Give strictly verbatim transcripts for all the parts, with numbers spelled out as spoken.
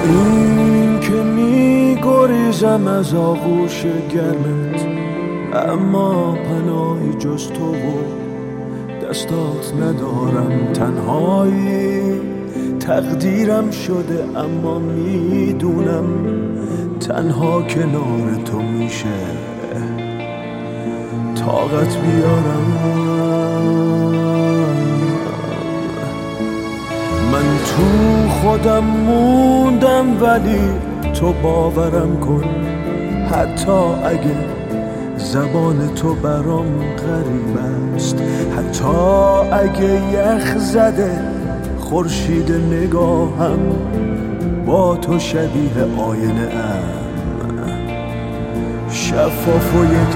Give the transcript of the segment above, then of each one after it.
این که می گریزم از آغوش گرمت، اما پناهی جز تو و دستات ندارم. تنهایی تقدیرم شده، اما میدونم تنها کنار تو میشه طاقت بیارم. من تو خودم موندم ولی تو باورم کن، حتی اگه زبان تو برام غریب است، حتی اگه یخ زده خورشید نگاهم با تو شبیه آینه ام، شفاف و یک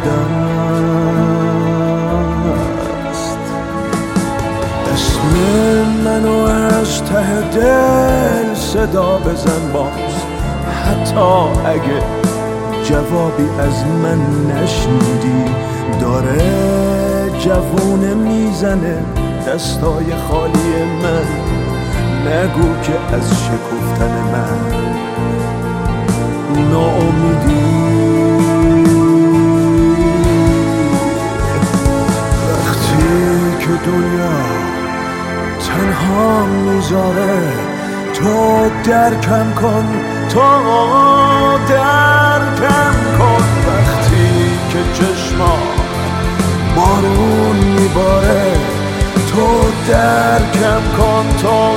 دست. اسم منو از ته دل صدا بزن باز، حتی اگه جوابی از من نشنیدی. داره جوونه میزنه دستای خالی من، نگو که از شکفتن من ناامیدی. وقتی که دنیا تنها میذاره تو درکم کن، تو درکم کن. وقتی که چشما بارون میباره تو درکم کن، تو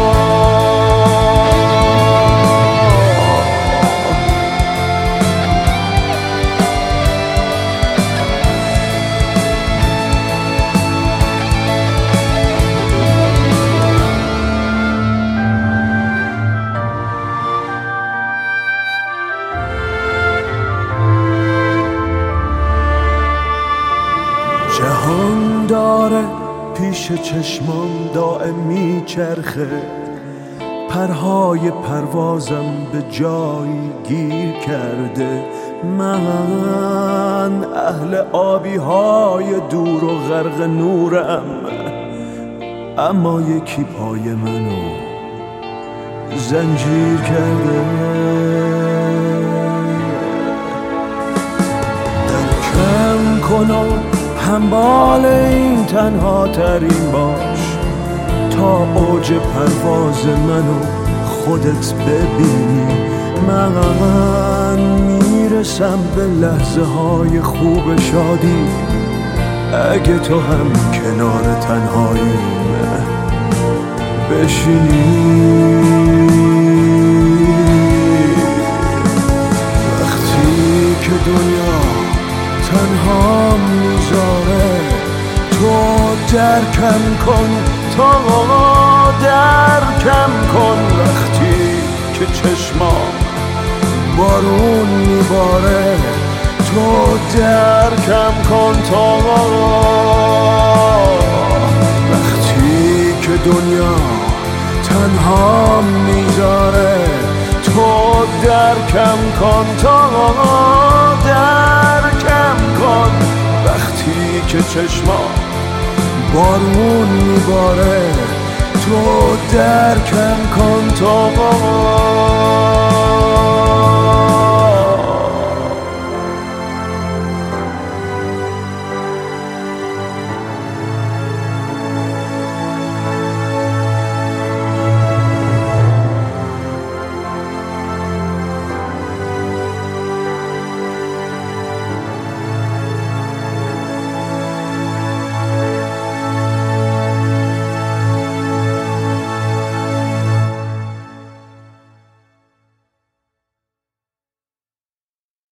جهان داره پیش چشمام دائم میچرخه، پرهای پروازم به جایی گیر کرده. من اهل آبی های دور و غرق نورم، اما یکی پای منو زنجیر کرده. درکم کنم همبال این تنها ترین باش، تا اوج پرواز منو خودت ببینی. من میرسم به لحظه های خوب شادی، اگه تو هم کنار تنهایی بشینی. وقتی که دنیا تنها میذاره تو درکم کن، تو درکم کن. وقتی که چشما بارون میباره تو درکم کن، تو وقتی که دنیا تنها میذاره تو درکم کن، تو درکم کن. وقتی که چشما بارون میباره تو درکم کن، تو